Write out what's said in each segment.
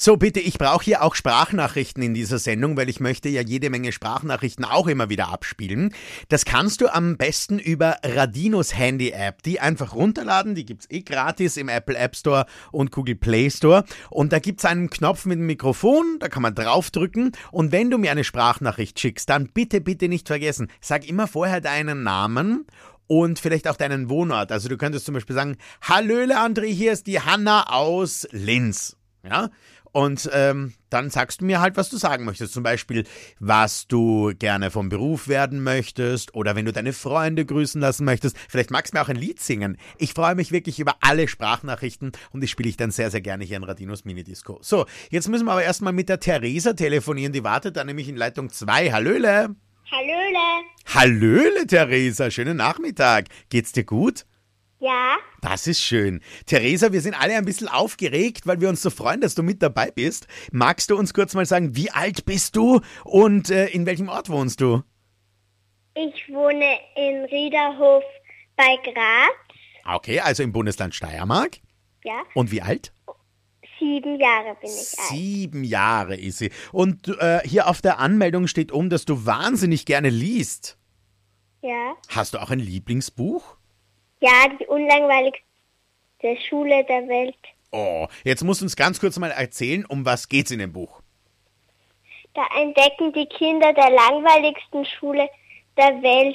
So, bitte, ich brauche hier auch Sprachnachrichten in dieser Sendung, weil ich möchte ja jede Menge Sprachnachrichten auch immer wieder abspielen. Das kannst du am besten über Radinos Handy-App. Die einfach runterladen, die gibt's gratis im Apple App Store und Google Play Store. Und da gibt's einen Knopf mit dem Mikrofon, da kann man draufdrücken. Und wenn du mir eine Sprachnachricht schickst, dann bitte, bitte nicht vergessen, sag immer vorher deinen Namen und vielleicht auch deinen Wohnort. Also du könntest zum Beispiel sagen, Hallöle André, hier ist die Hanna aus Linz. Ja, und dann sagst du mir halt, was du sagen möchtest. Zum Beispiel, was du gerne vom Beruf werden möchtest oder wenn du deine Freunde grüßen lassen möchtest. Vielleicht magst du mir auch ein Lied singen. Ich freue mich wirklich über alle Sprachnachrichten und die spiele ich dann sehr, sehr gerne hier in Radinos Minidisco. So, jetzt müssen wir aber erstmal mit der Theresa telefonieren. Die wartet da nämlich in Leitung 2. Hallöle. Hallöle. Hallöle, Theresa. Schönen Nachmittag. Geht's dir gut? Ja, Das ist schön. Theresa, wir sind alle ein bisschen aufgeregt, weil wir uns so freuen, dass du mit dabei bist. Magst du uns kurz mal sagen, wie alt bist du und in welchem Ort wohnst du? ich wohne in Riederhof bei Graz. Okay, also im Bundesland Steiermark. Ja, Und wie alt? 7 Jahre bin ich alt. 7 Jahre ist sie. Und hier auf der Anmeldung steht dass du wahnsinnig gerne liest. Ja, Hast du auch ein Lieblingsbuch? ja, die unlangweiligste Schule der Welt. Oh, jetzt musst du uns ganz kurz mal erzählen, um was geht's in dem Buch? Da entdecken die Kinder der langweiligsten Schule der Welt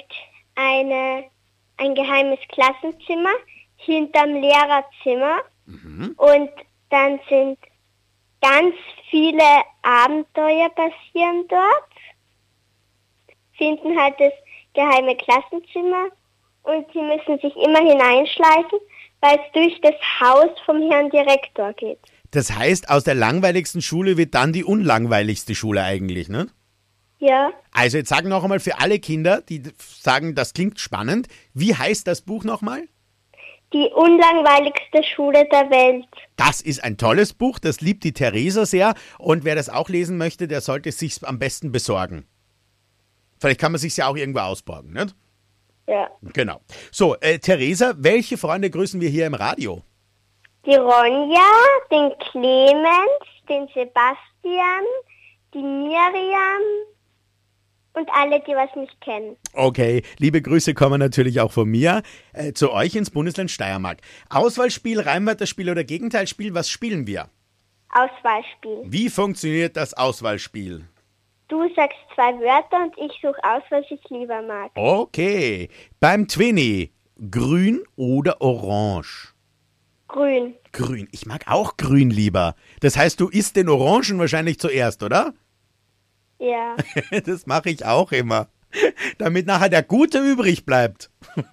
ein geheimes Klassenzimmer hinterm Lehrerzimmer. Und dann sind ganz viele Abenteuer passieren dort, finden halt das geheime Klassenzimmer und sie müssen sich immer hineinschleichen, weil es durch das Haus vom Herrn Direktor geht. Das heißt, aus der langweiligsten Schule wird dann die unlangweiligste Schule eigentlich, ne? Ja, Also jetzt sagen noch einmal für alle Kinder, die sagen, das klingt spannend, wie heißt das Buch nochmal? die unlangweiligste Schule der Welt. Das ist ein tolles Buch, das liebt die Theresa sehr und wer das auch lesen möchte, der sollte es sich am besten besorgen. Vielleicht kann man sich ja auch irgendwo ausborgen, nicht? Ja. Genau. So, Theresa, welche Freunde grüßen wir hier im Radio? Die Ronja, den Clemens, den Sebastian, die Miriam und alle, die was mich kennen. Okay, liebe Grüße kommen natürlich auch von mir zu euch ins Bundesland Steiermark. Auswahlspiel, Reimwörterspiel oder Gegenteilspiel, was spielen wir? Auswahlspiel. Wie funktioniert das Auswahlspiel? Du sagst 2 Wörter und ich suche aus, was ich lieber mag. Okay, beim Twinny, grün oder orange? Grün. Grün, ich mag auch grün lieber. Das heißt, du isst den Orangen wahrscheinlich zuerst, oder? Ja. Das mache ich auch immer, damit nachher der Gute übrig bleibt.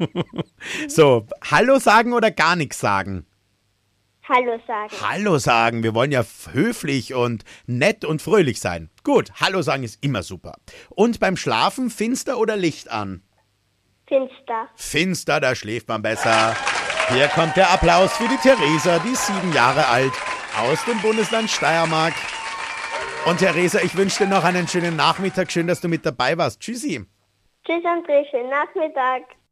So, Hallo sagen oder gar nichts sagen? Hallo sagen. Hallo sagen, wir wollen ja höflich und nett und fröhlich sein. Gut, Hallo sagen ist immer super. Und beim Schlafen finster oder Licht an? Finster. Finster, da schläft man besser. Hier kommt der Applaus für die Theresa, die ist 7 Jahre alt, aus dem Bundesland Steiermark. Und Theresa, ich wünsche dir noch einen schönen Nachmittag. Schön, dass du mit dabei warst. Tschüssi. Tschüss André, schönen Nachmittag.